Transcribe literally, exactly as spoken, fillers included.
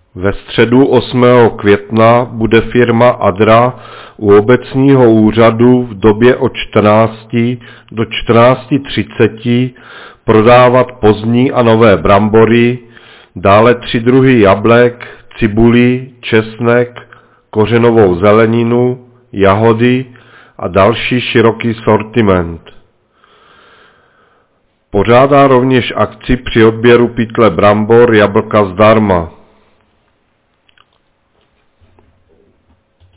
Ve středu osmého května bude firma Adra u obecního úřadu v době od čtrnácti do čtrnácti třiceti prodávat pozdní a nové brambory, dále tři druhy jablek, cibuli, česnek, kořenovou zeleninu, jahody a další široký sortiment. Pořádá rovněž akci při odběru pytle brambor jablka zdarma.